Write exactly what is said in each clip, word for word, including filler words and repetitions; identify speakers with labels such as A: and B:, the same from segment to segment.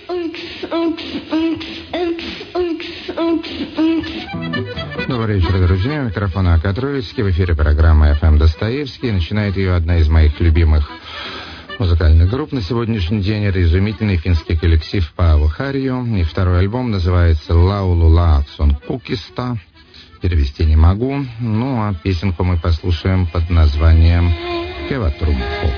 A: Добрый вечер, друзья. Микрофон Ака Троицкий. В эфире программа эф эм Достоевский. Начинает ее одна из моих любимых музыкальных групп на сегодняшний день. Это изумительный финский коллектив Paavo Harju. И второй альбом называется «Laulu Laakson Kukista». Перевести не могу. Ну, а песенку мы послушаем под названием «Kevatrumpo».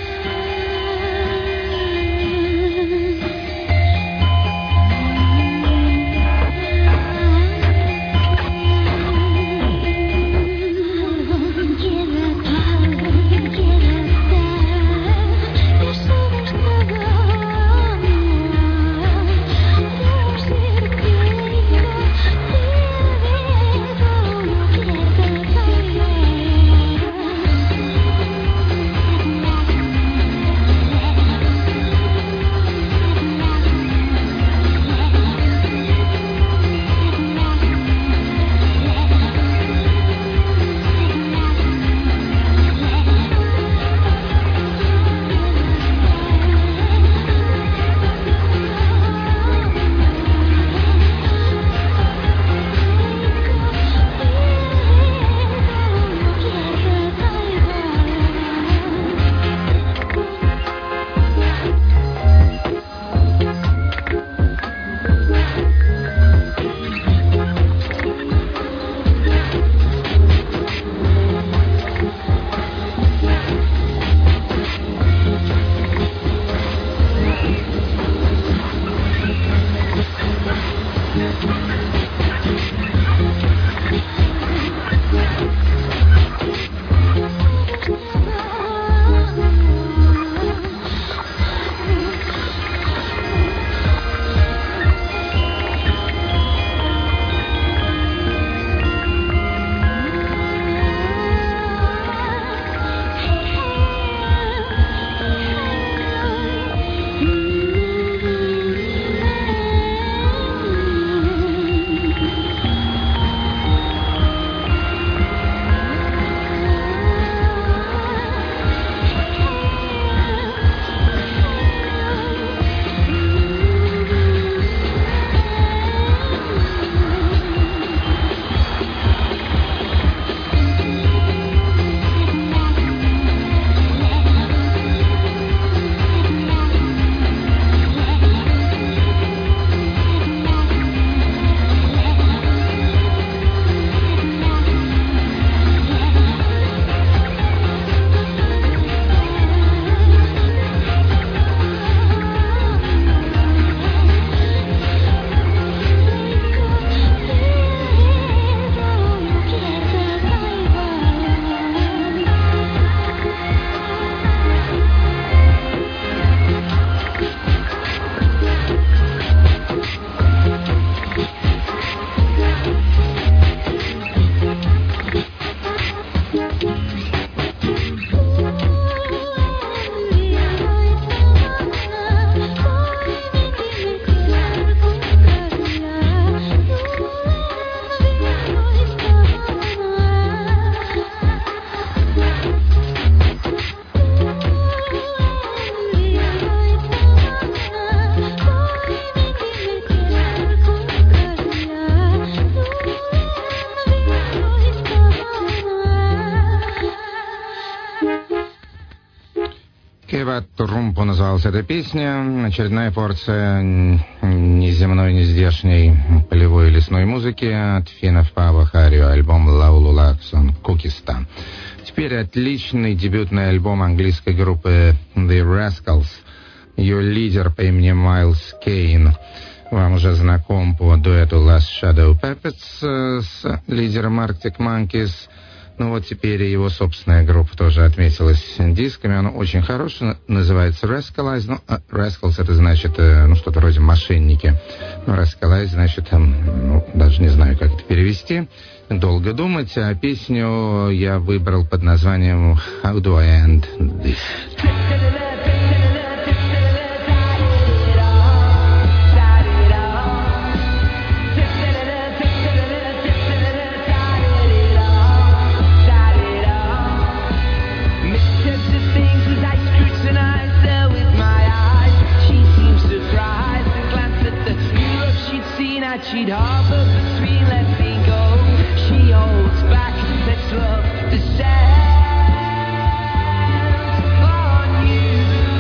A: Kevatrumpo называлась эта песня. Очередная порция неземной, нездешней полевой лесной музыки от финнов Paavo Harju, альбом «Laulu Laakson Kukista». Теперь отличный дебютный альбом английской группы The Rascals. Ее лидер по имени Майлз Кейн вам уже знаком по дуэту Last Shadow Puppets с лидером Arctic Monkeys. Ну вот теперь его собственная группа тоже отметилась дисками. Он очень хороший, называется Rascalize. Ну, Rascals это значит, ну, что-то вроде мошенники. Ну, Rascalize значит, ну, даже не знаю, как это перевести. Долго думать. А песню я выбрал под названием How Do I End This?
B: Things as I scrutinize her with my eyes. She seems surprised and glances that she'd harbor between let me go. She holds back, let's love descends on you.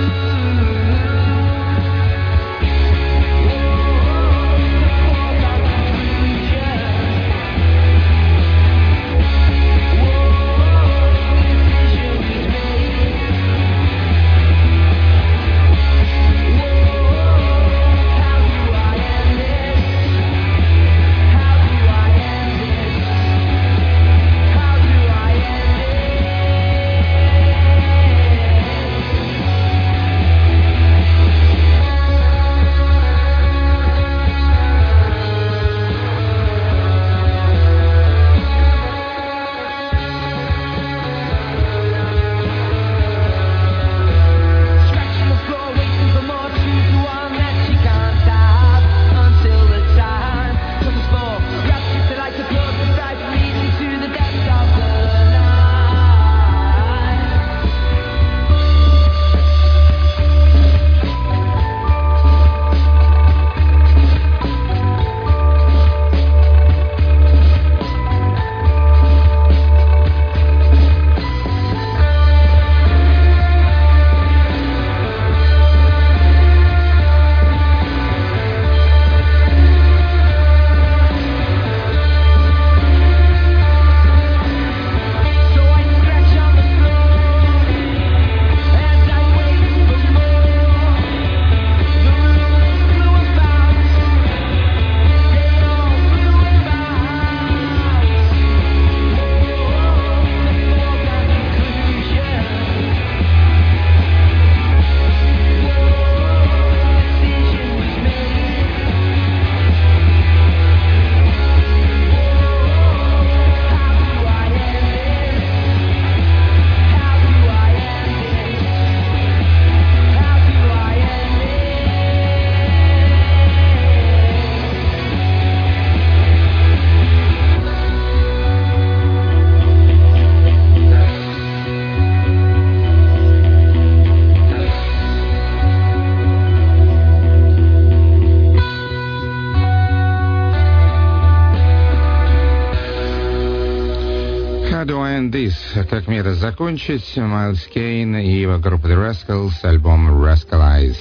A: Как мне это закончить? Майлз Кейн и его группа The Rascals, альбом Rascalize.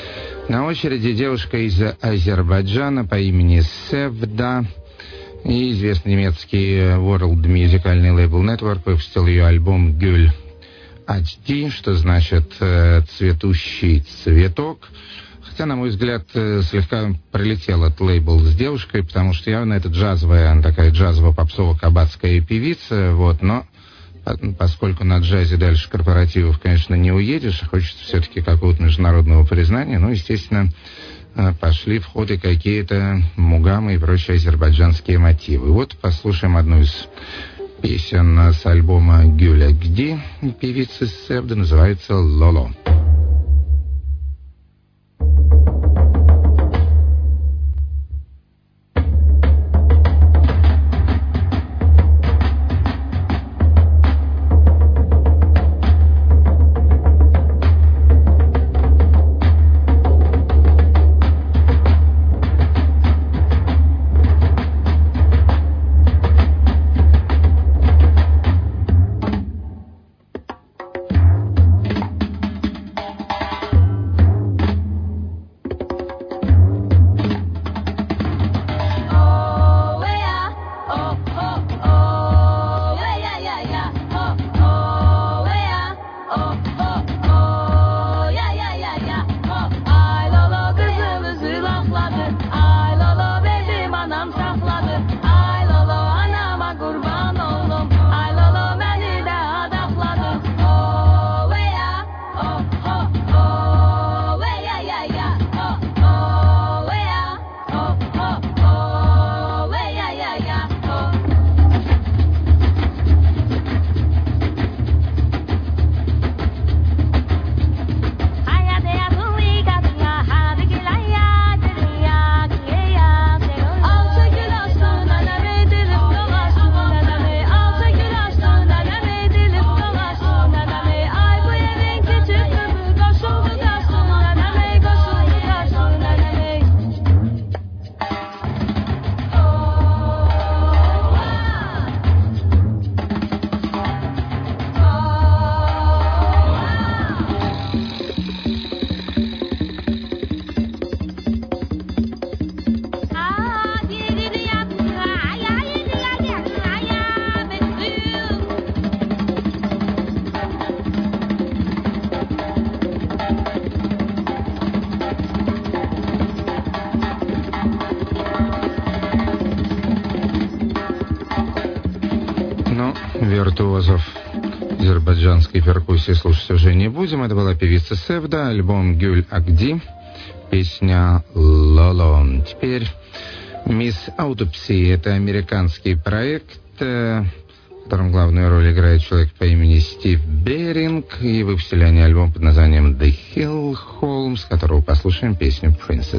A: На очереди девушка из Азербайджана по имени Севда. И известный немецкий World музыкальный лейбл Network выпустил ее альбом Gül эйч ди, что значит «цветущий цветок». Хотя, на мой взгляд, слегка прилетел этот лейбл с девушкой, потому что явно это джазовая, она такая джазово-попсово-кабацкая певица, вот, но поскольку на джазе дальше корпоративов, конечно, не уедешь, хочется все-таки какого-то международного признания, ну, естественно, пошли в ход и какие-то мугамы и прочие азербайджанские мотивы. Вот послушаем одну из песен с альбома Gül эйч ди, певицы Севда, называется «Лоло». виртуозов азербайджанской перкуссии слушать уже не будем. Это была певица Севда, альбом «Гюль Акди», песня «Лоло». Теперь «Мисс Аутопси» — это американский проект, в котором главную роль играет человек по имени Стив Беринг, и выпустили они альбом под названием «The Hill Home», с которого послушаем песню «Princess».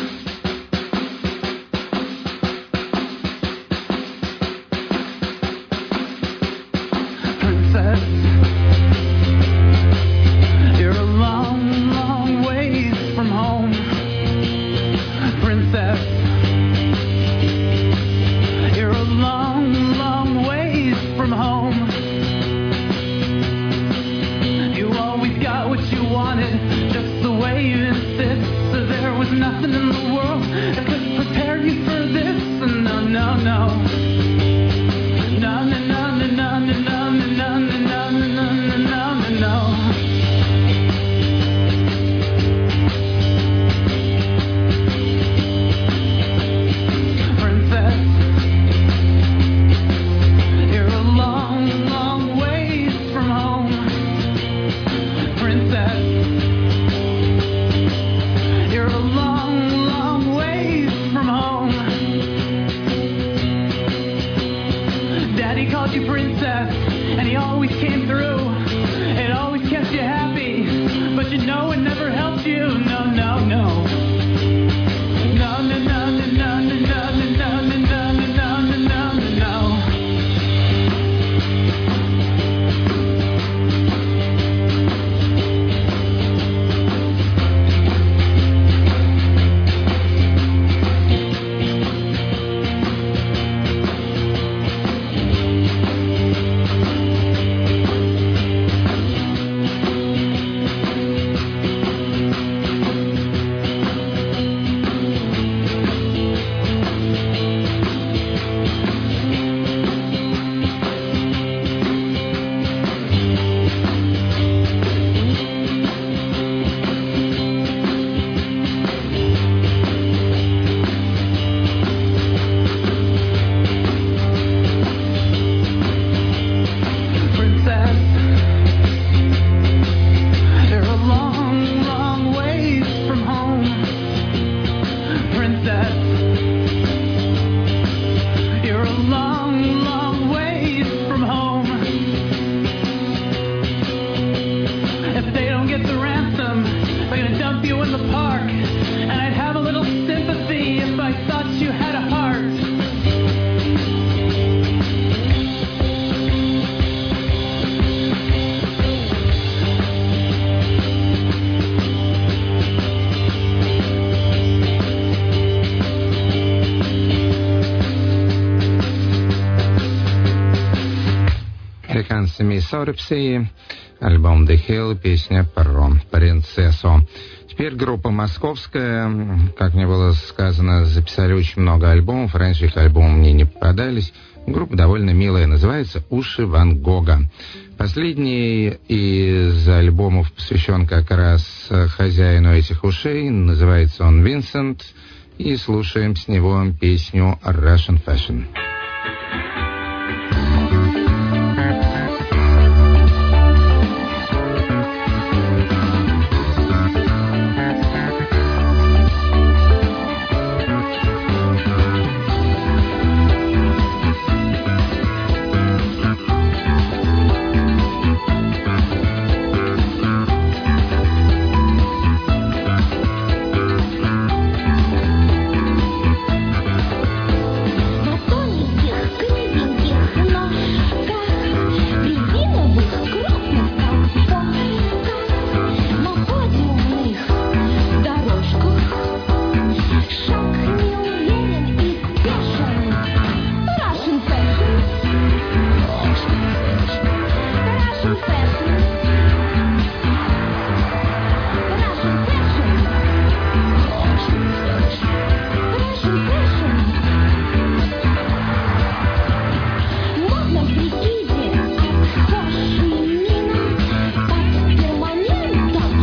A: Мисс Аутопси, альбом «The Hill», песня про принцессу. Теперь группа московская, как мне было сказано, записали очень много альбомов, раньше их альбомы мне не попадались. Группа довольно милая, называется «Уши Ван Гога». Последний из альбомов посвящен как раз хозяину этих ушей, называется он «Винсент», и слушаем с него песню «Russian Fashion».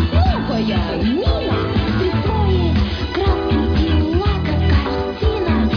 C: Мина, присвои, краски и лака, картина.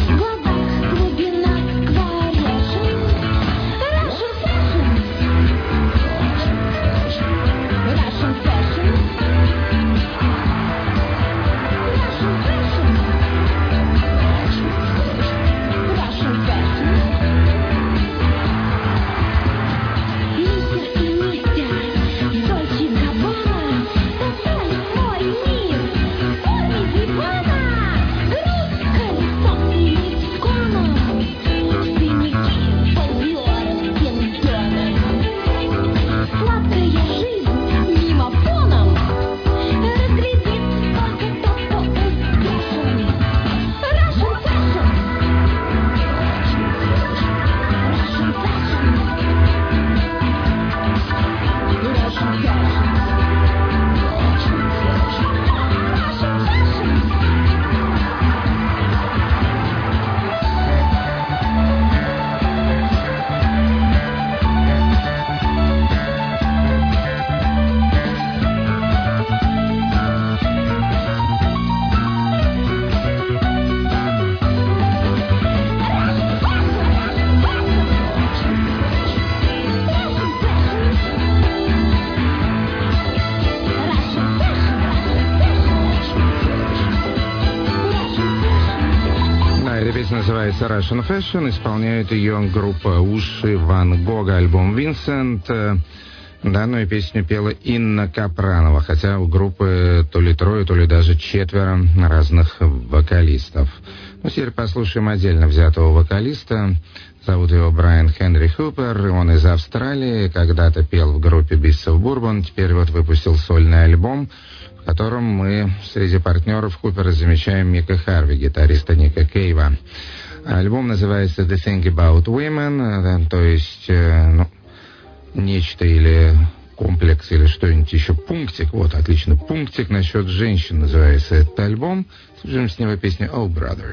A: Песня называется Russian Fashion, исполняет ее группа Уши Ван Гога, альбом Винсент. Данную песню пела Инна Капранова, хотя у группы то ли трое, то ли даже четверо разных вокалистов. Ну, теперь послушаем отдельно взятого вокалиста. Зовут его Брайан Хенри Хупер, он из Австралии, когда-то пел в группе Beasts of Bourbon, теперь вот выпустил сольный альбом, в котором мы среди партнеров Хупера замечаем Мика Харви, гитариста Ника Кейва. Альбом называется The Thing About Women, то есть, ну, нечто или комплекс, или что-нибудь еще, пунктик, вот, отлично, пунктик насчет женщин называется этот альбом. Слушаем с него песню «Oh, Brother».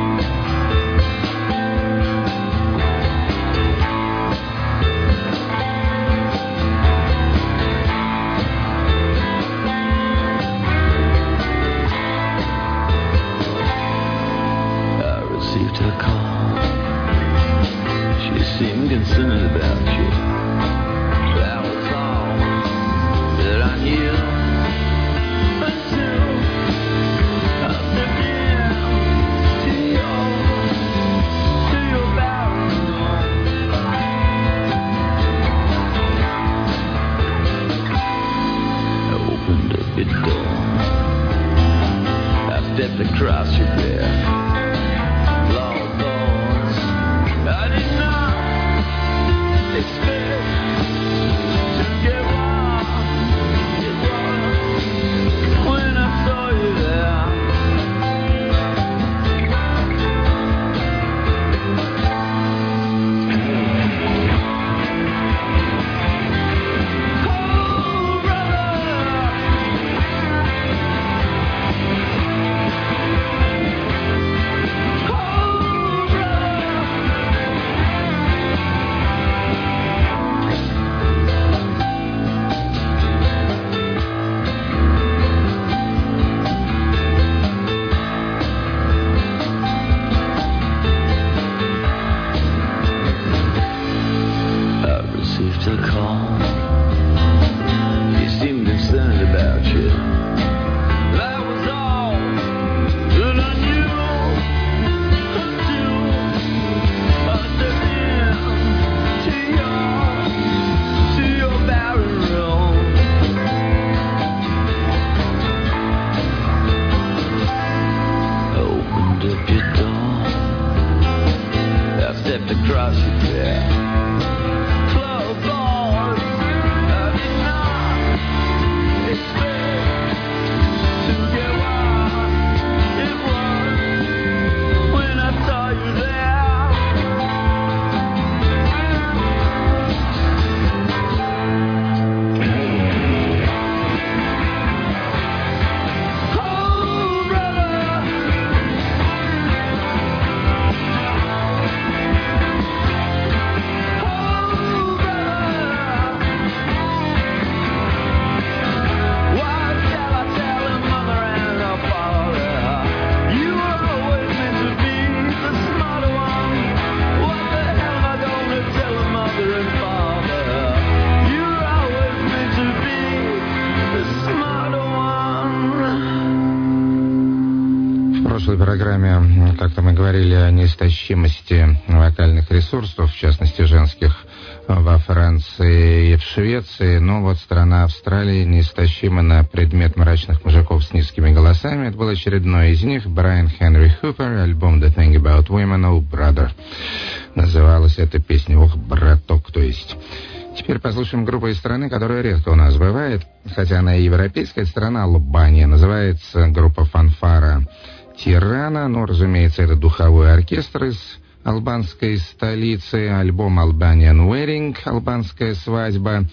A: Как-то мы говорили о неистощимости вокальных ресурсов, в частности женских, во Франции и в Швеции. Но вот страна Австралии неистощима на предмет мрачных мужиков с низкими голосами. Это был очередной из них, Брайан Хенри Хупер, альбом «The Thing About Women», «Oh, Brother». Называлась эта песня «Ох, браток», то есть. Теперь послушаем группу из страны, которая редко у нас бывает, хотя она и европейская страна, Албания. Называется группа «Фанфара Тирана». Ну, разумеется, это духовой оркестр из албанской столицы. Альбом «Albanian Wedding», албанская свадьба.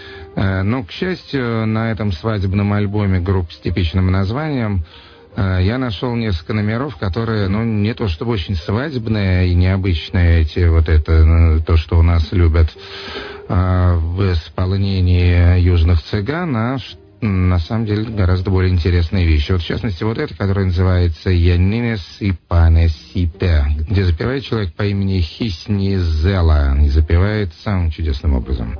A: Но, к счастью, на этом свадебном альбоме групп с типичным названием я нашел несколько номеров, которые, ну, не то чтобы очень свадебные и необычные, эти, вот это, то, что у нас любят в исполнении южных цыган, а на самом деле гораздо более интересные вещи. Вот, в частности, вот это, которое называется «Янинес и Панесипе», где запевает человек по имени Хиснизела, и запевает самым чудесным образом.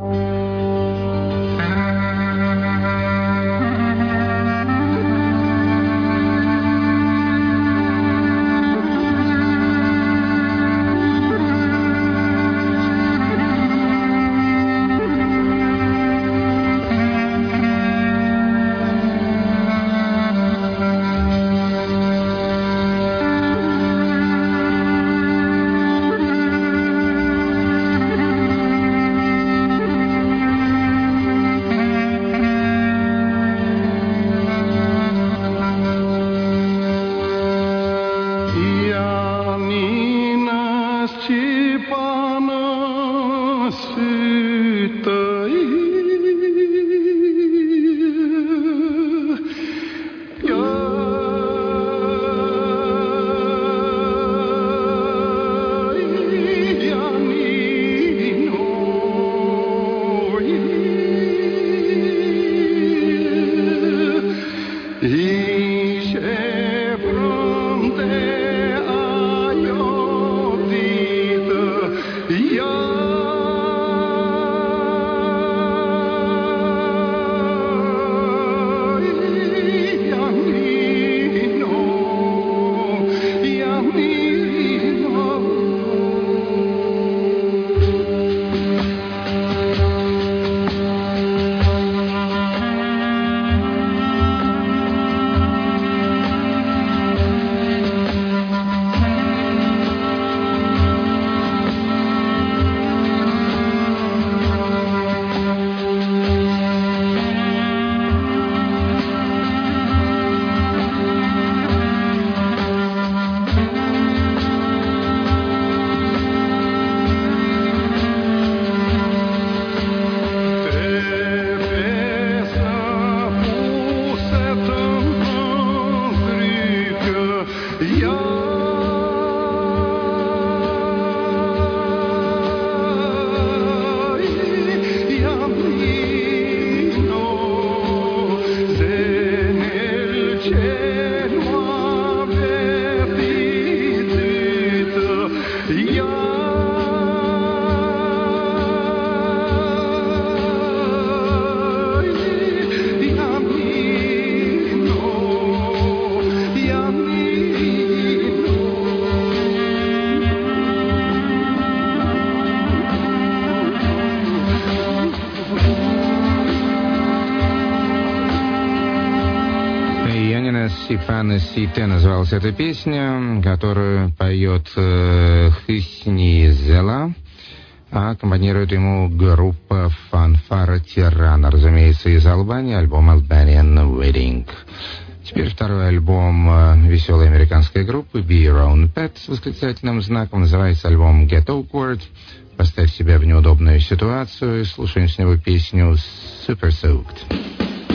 A: Сите называлась эта песня, которую поет э, Хисни Зела, а аккомпанирует ему группа Фанфара Тирана, разумеется, из Албании, альбом Albanian Wedding. Теперь второй альбом э, веселой американской группы Be Your Own Pet с восклицательным знаком, называется альбом Get Awkward. Поставь себя в неудобную ситуацию и слушаем с него песню Super Soaked.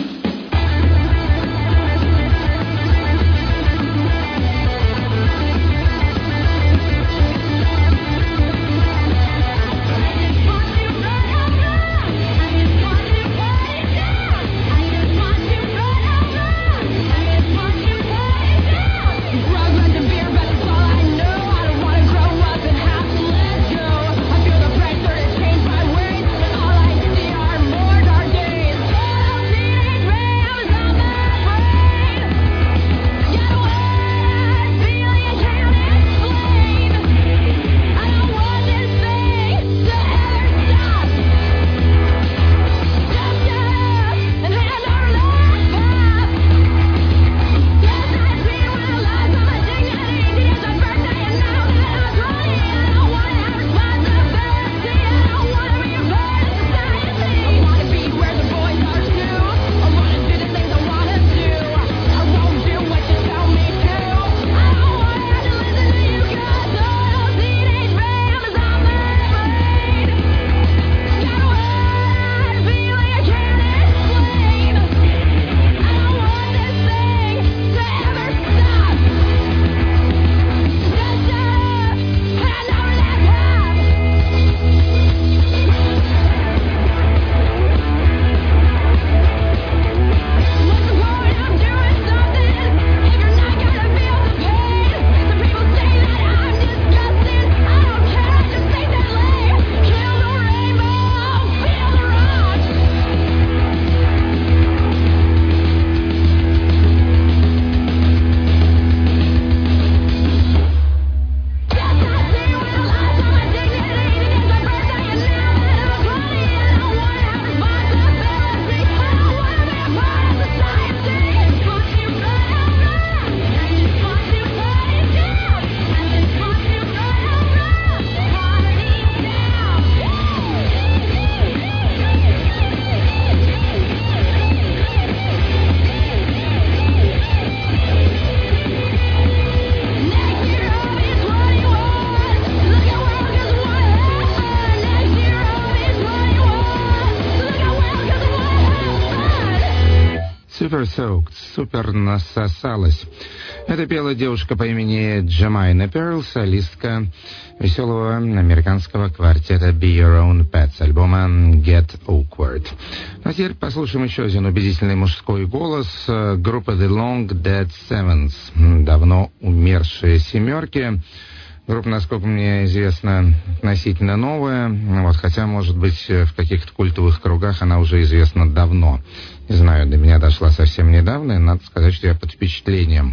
A: Super Soaked, супер насосалась. Это пела девушка по имени Джамайна Перл, солистка веселого американского квартета Be Your Own Pet с альбома Get Awkward. А теперь послушаем еще один убедительный мужской голос группы The Long Dead Sevens, давно умершие семерки. Группа, насколько мне известно, относительно новая, вот, хотя, может быть, в каких-то культовых кругах она уже известна давно. Не знаю, до меня дошла совсем недавно, и надо сказать, что я под впечатлением.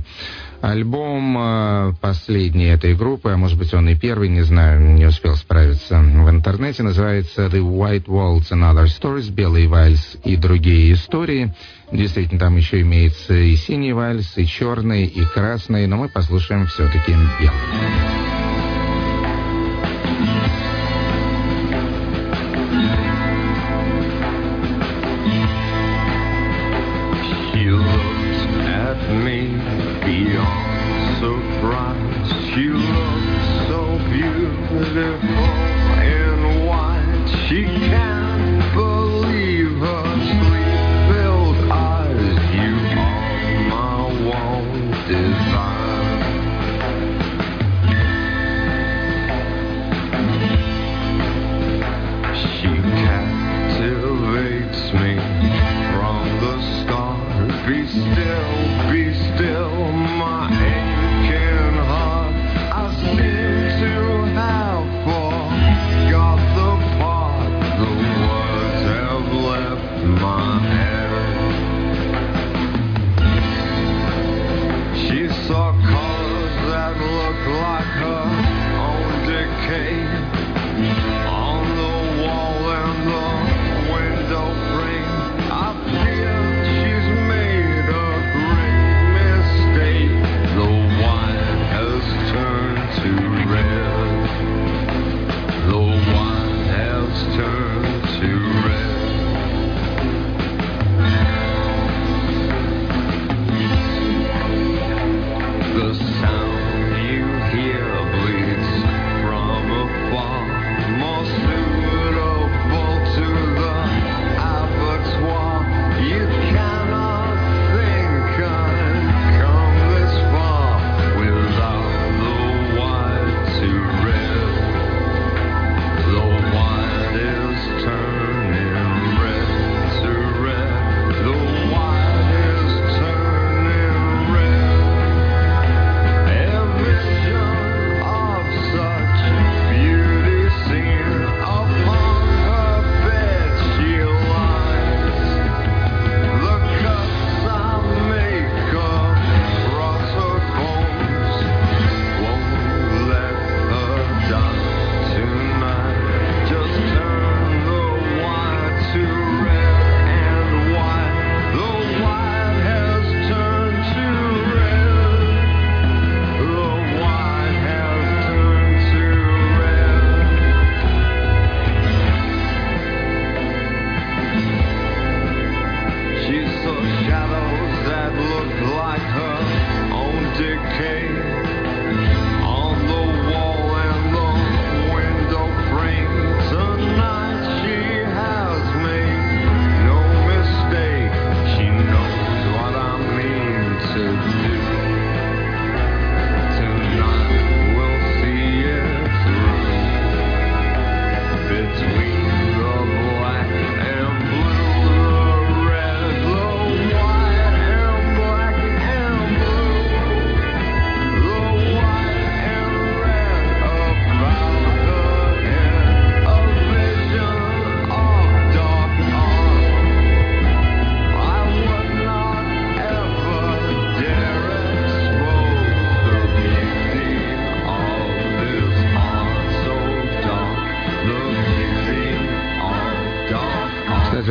A: Альбом э, последний этой группы, а может быть он и первый, не знаю, не успел справиться в интернете, называется The White Waltz and Other Stories, Белый вальс и другие истории. Действительно, там еще имеется и синий вальс, и черный, и красный, но мы послушаем все-таки белый.
C: Me beyond surprise, she looks so beautiful in white. She can't believe her sleep-filled eyes. You are my one desire. She captivates me from the start. Be still, be still, my aching heart I seem to have for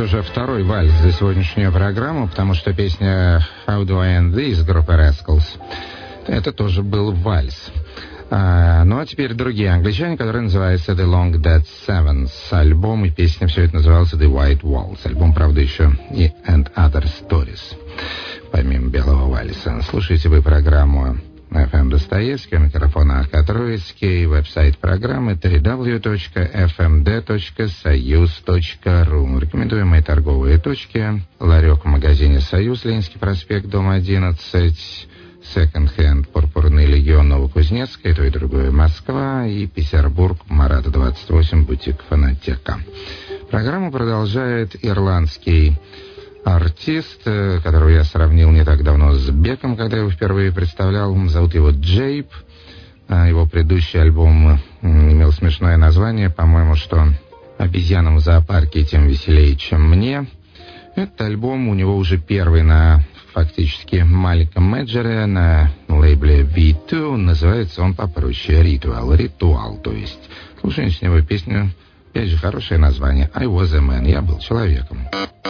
A: уже второй вальс за сегодняшнюю программу, потому что песня «How Do I End This» группы Rascals — это тоже был вальс. А, ну а теперь другие англичане, которые называются The Long Dead Sevens. Альбом и песня, все это назывался The White Waltz. Альбом, правда, еще и And Other Stories, помимо белого вальса. Слушайте вы программу эф эм Достоевский, у микрофона Аркад Троицкий, веб-сайт программы дабл ю дабл ю дабл ю точка эф эм дэ точка союз точка ру. Рекомендуемые торговые точки: ларек в магазине «Союз», Ленинский проспект, дом одиннадцать, секонд-хенд «Пурпурный легион», Новокузнецкая, то и другое Москва, и Петербург, Марата двадцать восемь, бутик «Фонотека». Программу продолжает ирландский артист, которого я сравнил не так давно с Беком, когда его впервые представлял. Зовут его Джейп. Его предыдущий альбом имел смешное название, по-моему, что «Обезьянам в зоопарке тем веселее, чем мне». Этот альбом у него уже первый на фактически маленьком мейджоре, на лейбле ви два. Называется он попроще «Ритуал». «Ритуал», то есть. Слушаем с него песню, опять же, хорошее название «I was a man». «Я был человеком».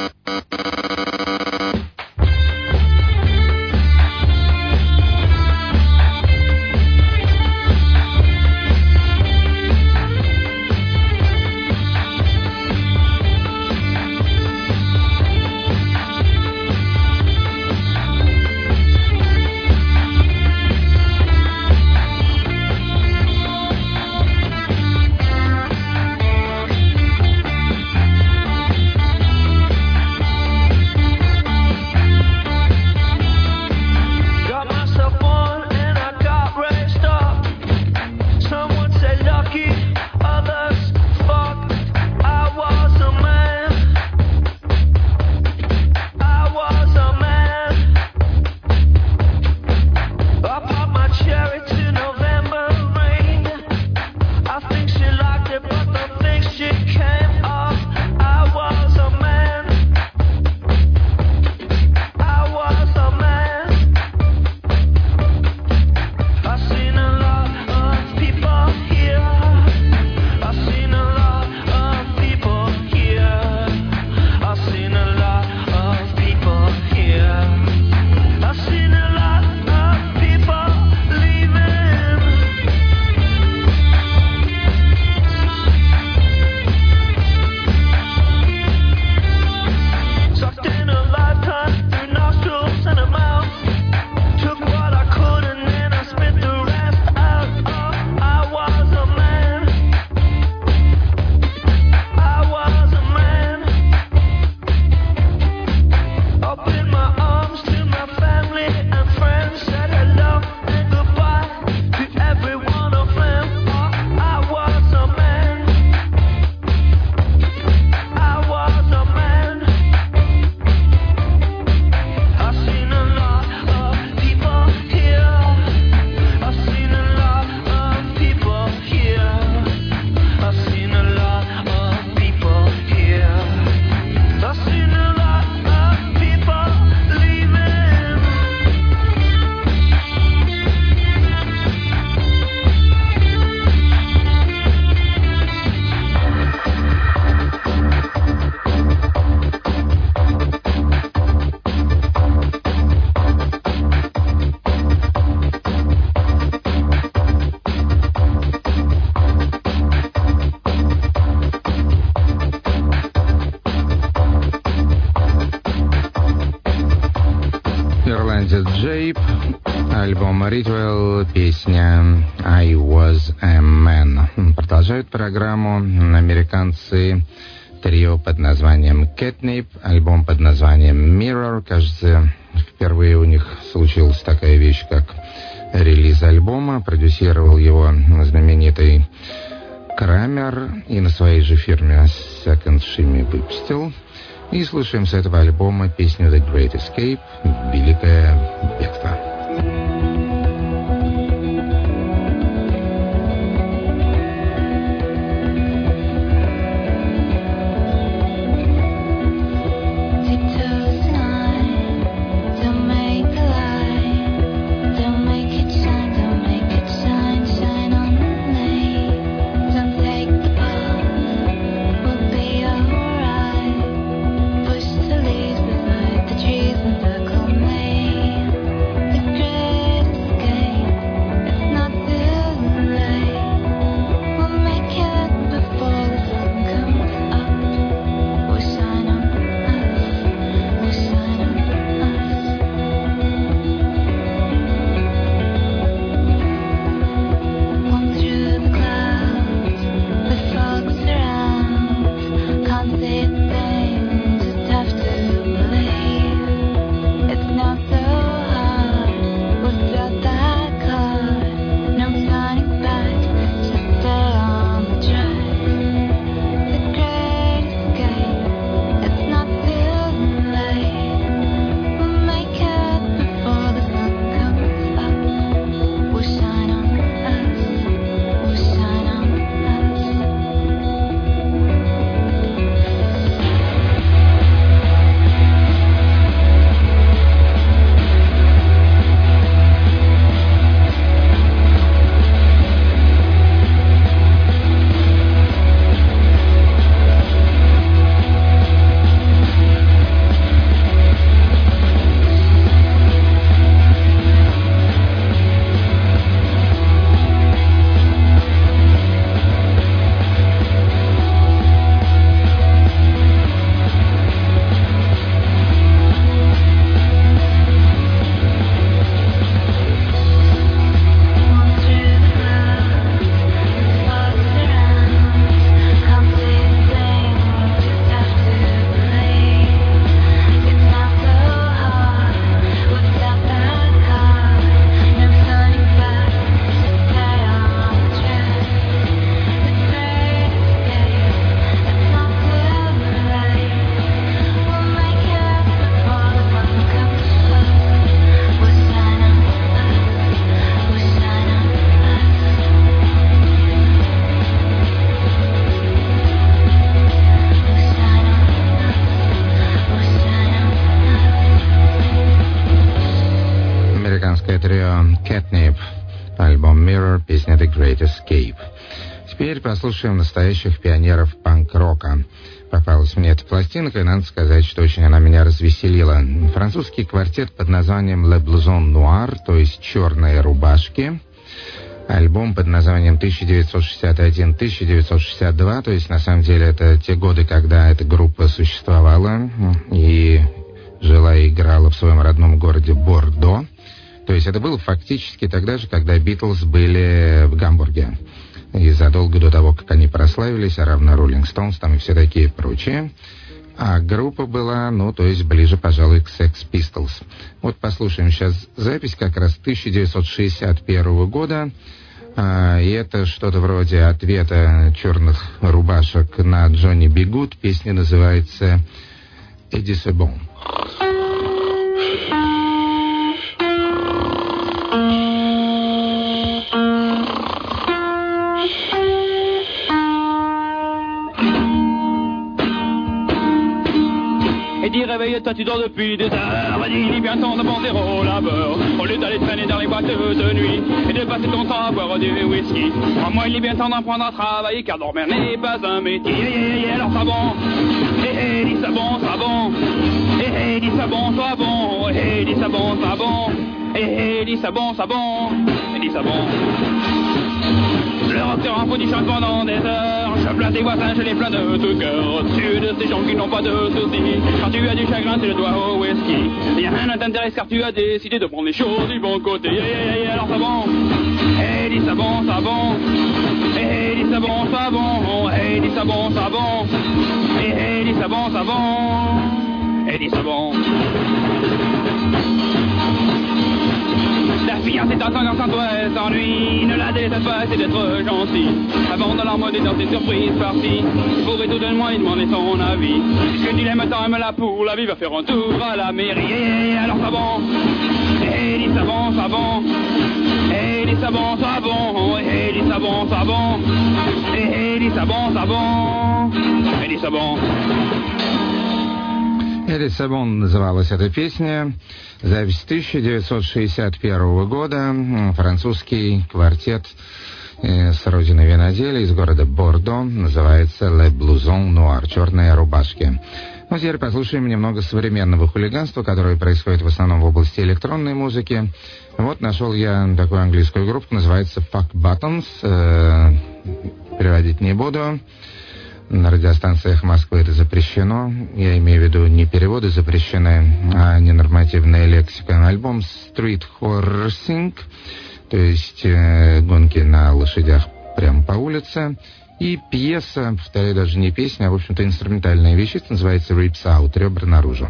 A: Джейп, альбом «Ритуал», песня «I was a man». Продолжают программу американцы, трио под названием «Catnip», альбом под названием «Mirror». Кажется, впервые у них случилась такая вещь, как релиз альбома. Продюсировал его знаменитый Крамер и на своей же фирме Second Shimmy выпустил. И слушаем с этого альбома песню «The Great Escape», «Великое бегство».
D: Don't take the ball, we'll be alright.
A: Mirror, песня The Great Escape. Теперь послушаем настоящих пионеров панк-рока. Попалась мне эта пластинка, и надо сказать, что очень она меня развеселила. Французский квартет под названием Le Blouson Noir, то есть «Черные рубашки». Альбом под названием тысяча девятьсот шестьдесят один — тысяча девятьсот шестьдесят два, то есть на самом деле это те годы, когда эта группа существовала и жила и играла в своем родном городе Бордо. То есть это было фактически тогда же, когда Битлз были в Гамбурге. И задолго до того, как они прославились, а равно Роллинг Стоунс там и все такие прочие. А группа была, ну, то есть ближе, пожалуй, к Sex Pistols. Вот послушаем сейчас запись как раз тысяча девятьсот шестьдесят первого года. А, и это что-то вроде ответа черных рубашек на Джонни Би Гуд. Песня называется «Эдди Себон».
D: Eddie, réveille-toi, tu dors depuis des heures. Eddie, il est bien temps de penser au labeur. Au lieu d'aller traîner dans les boîtes de nuit et de passer ton temps à boire du whisky. Crois-moi, il est bien temps d'en prendre à travailler, car dormir n'est pas un métier. Yeah, yeah, yeah, alors ça bon. Eh, eh, dis ça bon, ça bon. Eh, eh, dis ça bon, ça bon. Eh, eh, dis ça bon, ça bon. Eh, eh, dis ça bon, ça bon. Eh, dis ça bon. Le rock te rend fou du chant pendant des heures. Je plains tes voisins, je les plains de tout cœur. Au-dessus de ces gens qui n'ont pas de soucis. Quand tu as du chagrin, tu le dois au whisky. Rien ne t'intéresse car tu as décidé de prendre les choses du bon côté. Yeah, yeah, yeah, alors ça bon. Hey, dis ça bon, ça bon. Hey, dis ça bon, ça bon. Hey, dis ça bon, ça bon. Hey, dis ça bon, ça bon. Hey, dis ça bon. La fiancée t'attend quand toi elle s'ennuie. Ne la délaisse pas, c'est d'être gentil. Avant de l'emmener dans tes surprises parties. Pour et tout de moi, il demander son avis. Puisque tu l'aimes tant, aime la poule, la vie va faire un tour à la mairie. Hey, alors ça bon. Hey, dis ça bon, ça bon. Hey, dis ça bon, ça bon. Hey, dis ça bon, ça bon. Hey, dis ça bon, ça bon. Hey, dis ça bon.
A: Эдди Себон называлась эта песня. Запись тысяча девятьсот шестьдесят первого года. Французский квартет э, с родины виноделия из города Бордо. Называется «Le Blouson Noir» — «Черные рубашки». Ну, теперь послушаем немного современного хулиганства, которое происходит в основном в области электронной музыки. Вот нашел я такую английскую группу, называется Fuck Buttons. Э, переводить не буду. На радиостанциях Москвы это запрещено. Я имею в виду не переводы запрещены, а ненормативная лексика. Альбом Street Horsing, то есть э, гонки на лошадях прямо по улице. И пьеса, повторяю, даже не песня, а, в общем-то, инструментальная вещица, называется Rips Out, ребра наружу.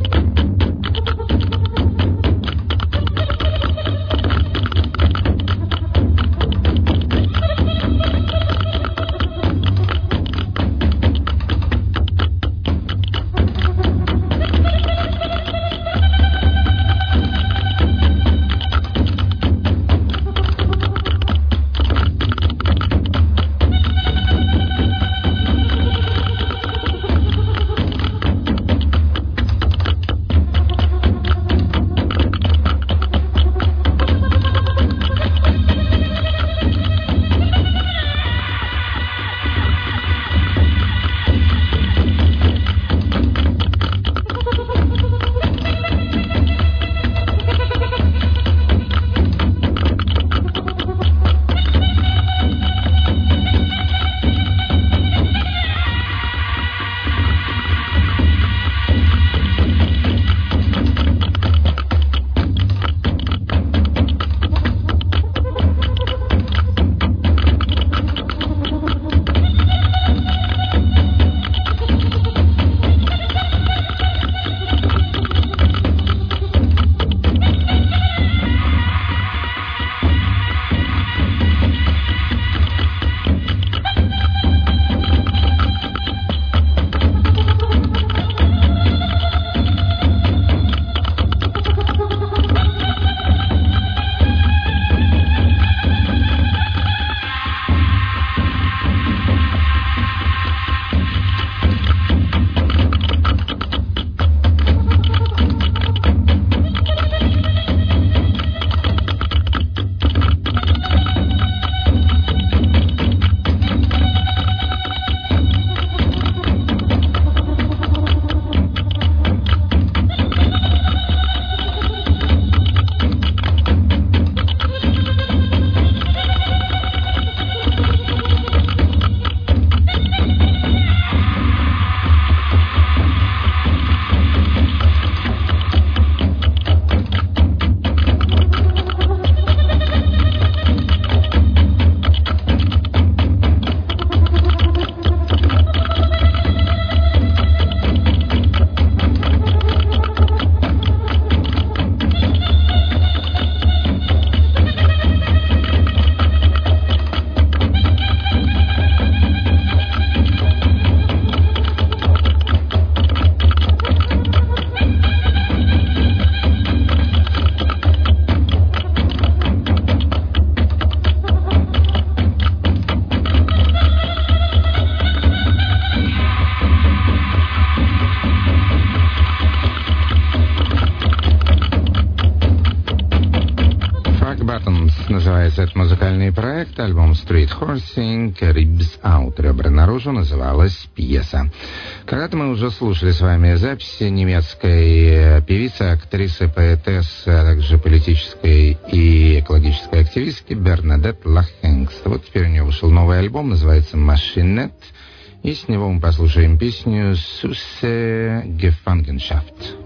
A: альбом Street Horsing, Ribs Out, ребра наружу, называлась пьеса. Когда-то мы уже слушали с вами записи немецкой певицы, актрисы, поэтессы, а также политической и экологической активистки Бернадетт Лахенгст. Вот теперь у нее вышел новый альбом, называется Maschinett, и с него мы послушаем песню «Süße Gefangenschaft».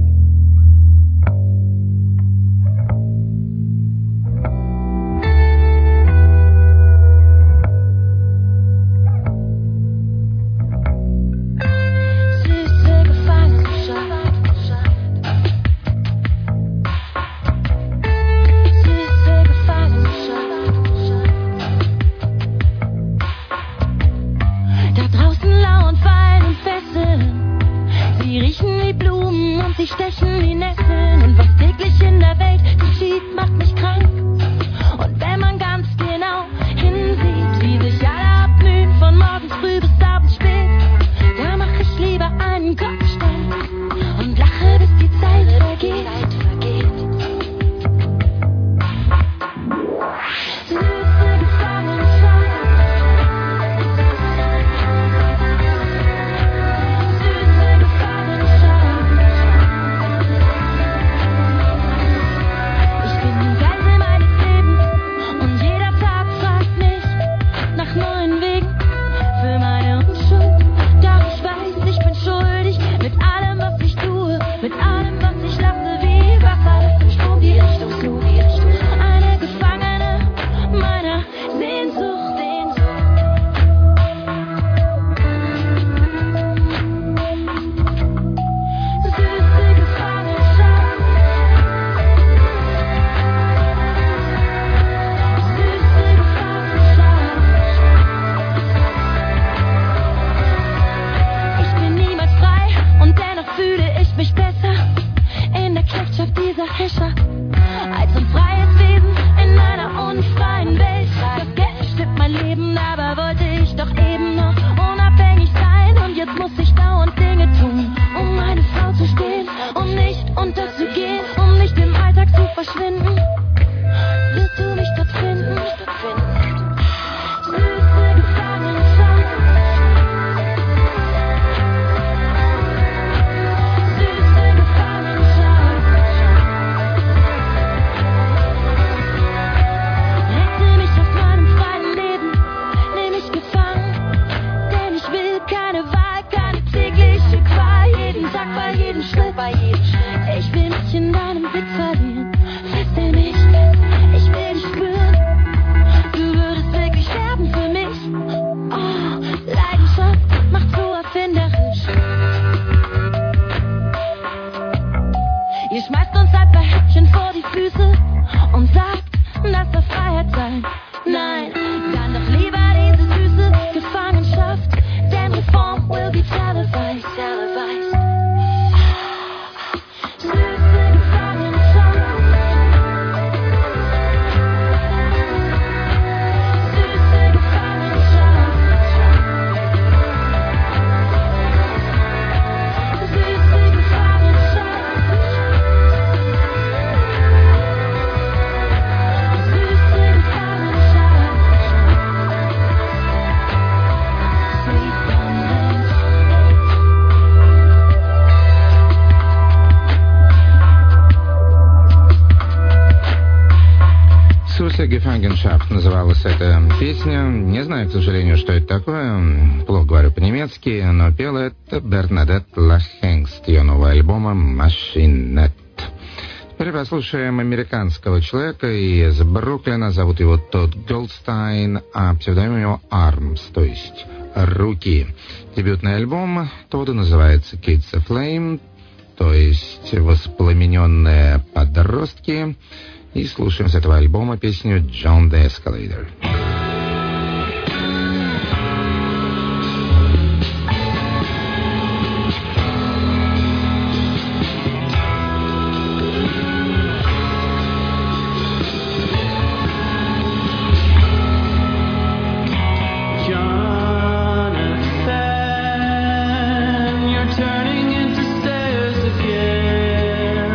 A: Gefangenschaft называлась эта песня. Не знаю, к сожалению, что это такое. Плохо говорю по-немецки, но пела это Бернадетт Лахенгст, ее нового альбома Maschinett. Теперь послушаем американского человека из Бруклина. Зовут его Тодд Голдстайн, а псевдоним его Arms, то есть руки. Дебютный альбом Тодда называется Kids Aflame, то есть воспламененные подростки. И слушаем с этого альбома песню «John the Escalator».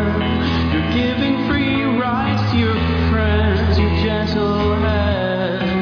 E: Giving free rides to your friends, you gentle head.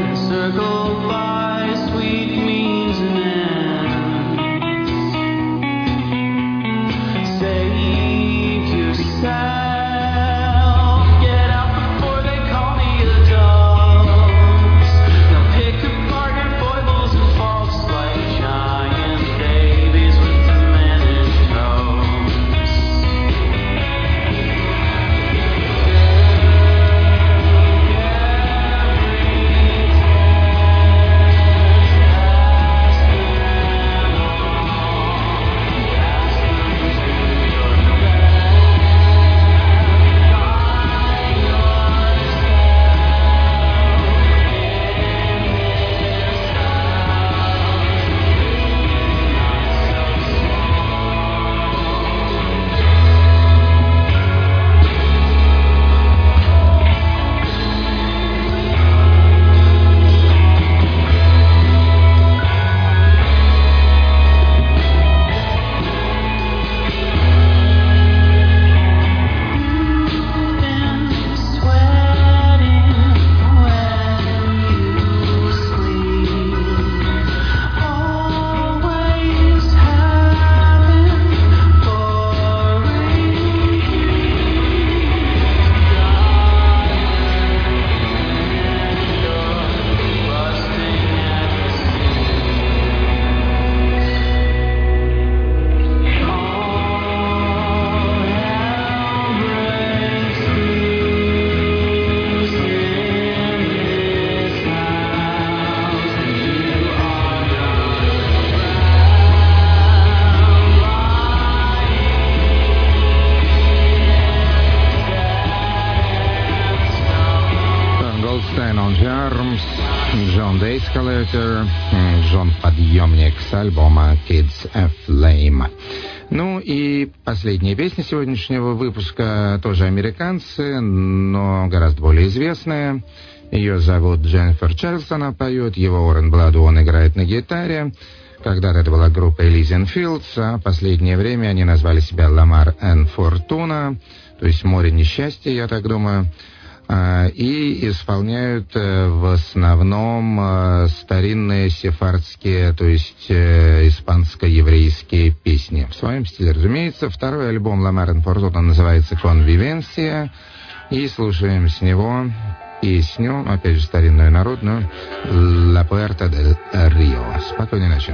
A: John the Escalator, Джон Подъемник с альбома Kids Aflame. Ну и последняя песня сегодняшнего выпуска, тоже американцы, но гораздо более известная. Ее зовут Дженнифер Чарльз, она поет, его Уоррен Бладу, он играет на гитаре. Когда-то это была группа Elysian Fields, а в последнее время они назвали себя Lamar and Fortuna, то есть море несчастья, я так думаю. И исполняют в основном старинные сефардские, то есть испанско-еврейские песни. В своем стиле, разумеется. Второй альбом Lamar and Fortuna называется «Convivencia», и слушаем с него песню, опять же старинную народную, «La Puerta del Rio». Спокойной ночи.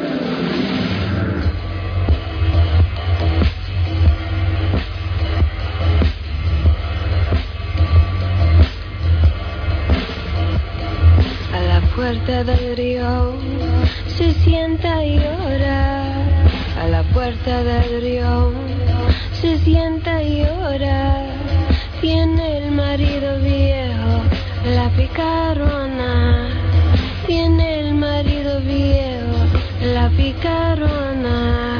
E: Puerta del río se sienta y llora. A la puerta del río se sienta y llora. Viene el marido viejo, la picarona. Viene el marido viejo, la picarona.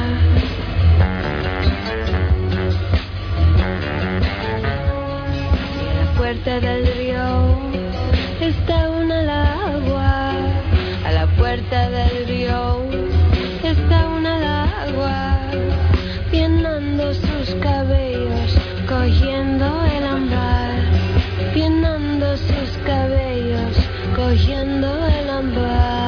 E: Y a la puerta del río está una al agua. A la puerta del río está una al agua, peinando sus cabellos, cogiendo el ámbar, peinando sus cabellos, cogiendo el ámbar.